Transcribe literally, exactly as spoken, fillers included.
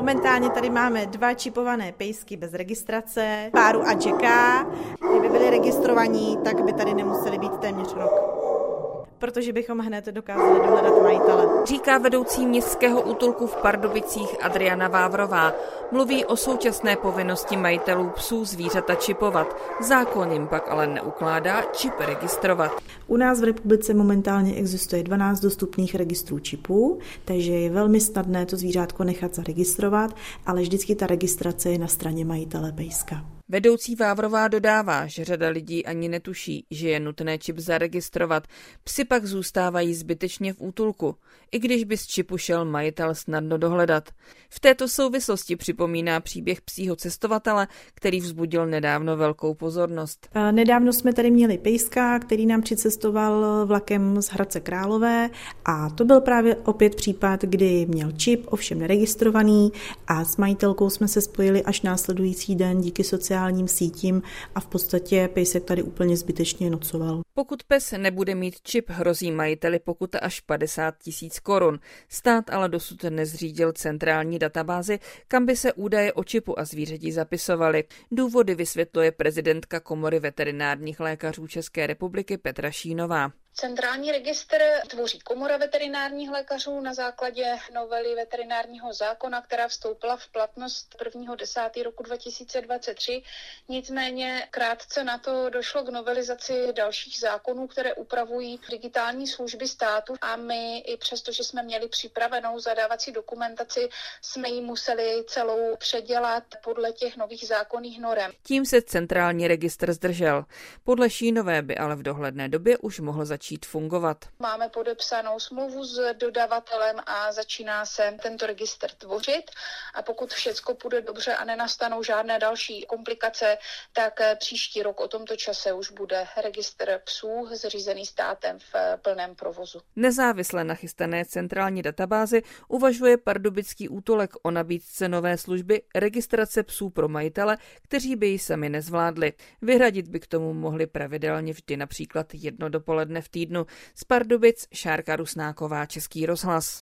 Momentálně tady máme dva čipované pejsky bez registrace, Páru a Jacka. Kdyby byli registrovaní, tak by tady nemuseli být téměř rok, protože bychom hned dokázali dohledat majitele. Říká vedoucí městského útulku v Pardubicích Adriana Vávrová. Mluví o současné povinnosti majitelů psů zvířata čipovat. Zákon jim pak ale neukládá čip registrovat. U nás v republice momentálně existuje dvanáct dostupných registrů čipů, takže je velmi snadné to zvířátko nechat zaregistrovat, ale vždycky ta registrace je na straně majitele pejska. Vedoucí Vávrová dodává, že řada lidí ani netuší, že je nutné čip zaregistrovat. Psi pak zůstávají zbytečně v útulku, i když by z čipu šel majitel snadno dohledat. V této souvislosti připomíná příběh psího cestovatele, který vzbudil nedávno velkou pozornost. Nedávno jsme tady měli pejska, který nám přicestoval vlakem z Hradce Králové a to byl právě opět případ, kdy měl čip, ovšem neregistrovaný, a s majitelkou jsme se spojili až následující den díky sociálním sítím a v podstatě pejsek tady úplně zbytečně nocoval. Pokud pes nebude mít čip, hrozí majiteli pokuta až padesát tisíc korun. Stát ale dosud nezřídil centrální databázi, kam by se údaje o čipu a zvířeti zapisovaly. Důvody vysvětluje prezidentka Komory veterinárních lékařů České republiky Petra Šínová. Centrální registr tvoří Komora veterinárních lékařů na základě novely veterinárního zákona, která vstoupila v platnost prvního desátého roku dva tisíce dvacet tři. Nicméně krátce na to došlo k novelizaci dalších zákonů, které upravují digitální služby státu a my i přesto, že jsme měli připravenou zadávací dokumentaci, jsme ji museli celou předělat podle těch nových zákonných norem. Tím se centrální registr zdržel. Podle Šínové by ale v dohledné době už mohl začít fungovat. Máme podepsanou smlouvu s dodavatelem a začíná se tento registr tvořit a pokud všecko půjde dobře a nenastanou žádné další komplikace, tak příští rok o tomto čase už bude registr psů zřízený státem v plném provozu. Nezávisle na chystané centrální databázi uvažuje pardubický útulek o nabídce nové služby registrace psů pro majitele, kteří by ji sami nezvládli. Vyhradit by k tomu mohli pravidelně vždy například jedno dopoledne v týdnu. Z Pardubic Šárka Rusnáková, Český rozhlas.